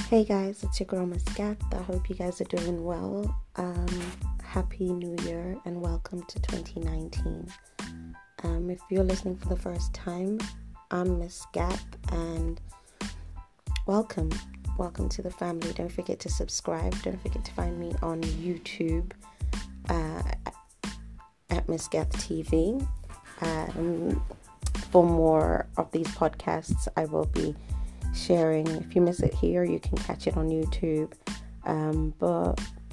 Hey guys, it's your girl Miss Gat. I hope you guys are doing well. Happy New Year and welcome to 2019. If you're listening for the first time, I'm Miss Gat and welcome to the family. Don't forget to subscribe. Don't forget to find me on YouTube at Miss Gat TV. For more of these podcasts, I will be sharing. If you miss it here, you can catch it on YouTube. But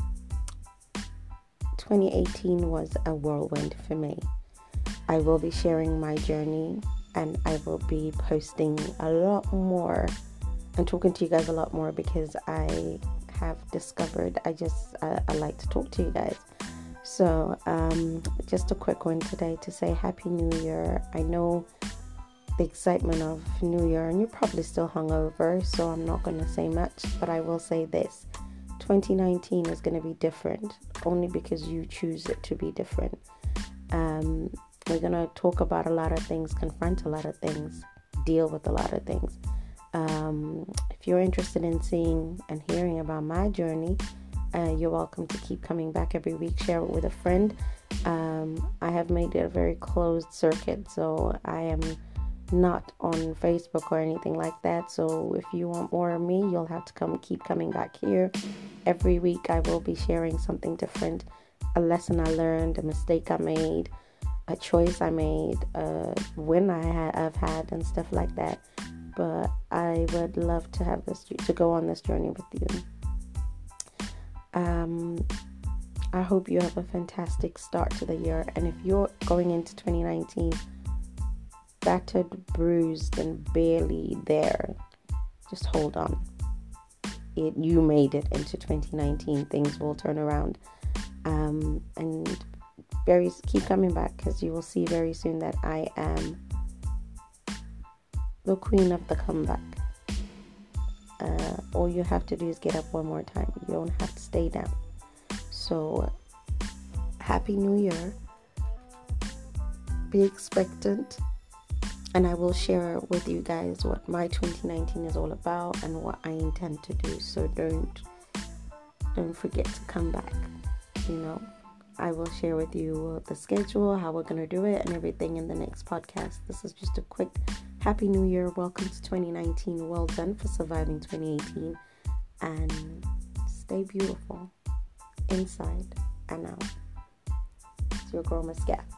2018 was a whirlwind for me. I will be sharing my journey and I will be posting a lot more and talking to you guys a lot more because I have discovered I like to talk to you guys. So just a quick one today to say Happy New Year. I know the excitement of New Year and you're probably still hungover, so I'm not going to say much, but I will say this: 2019 is going to be different only because you choose it to be different. We're going to talk about a lot of things, confront a lot of things, deal with a lot of things. If you're interested in seeing and hearing about my journey, you're welcome to keep coming back every week. Share it with a friend. I have made it a very closed circuit, so I am not on Facebook or anything like that. So if you want more of me, you'll have to keep coming back here. Every week I will be sharing something different, a lesson I learned, a mistake I made, a choice I made, a win I've had and stuff like that. But I would love to have to go on this journey with you. I hope you have a fantastic start to the year, and if you're going into 2019 battered, bruised, and barely there, just hold on. You made it into 2019. Things will turn around, and keep coming back, because you will see very soon that I am the queen of the comeback. All you have to do is get up one more time. You don't have to stay down. So Happy New Year. Be expectant. And I will share with you guys what my 2019 is all about and what I intend to do. So don't forget to come back. I will share with you the schedule, how we're going to do it, and everything in the next podcast. This is just a quick Happy New Year. Welcome to 2019. Well done for surviving 2018. And stay beautiful inside and out. It's your girl, Miss Gat.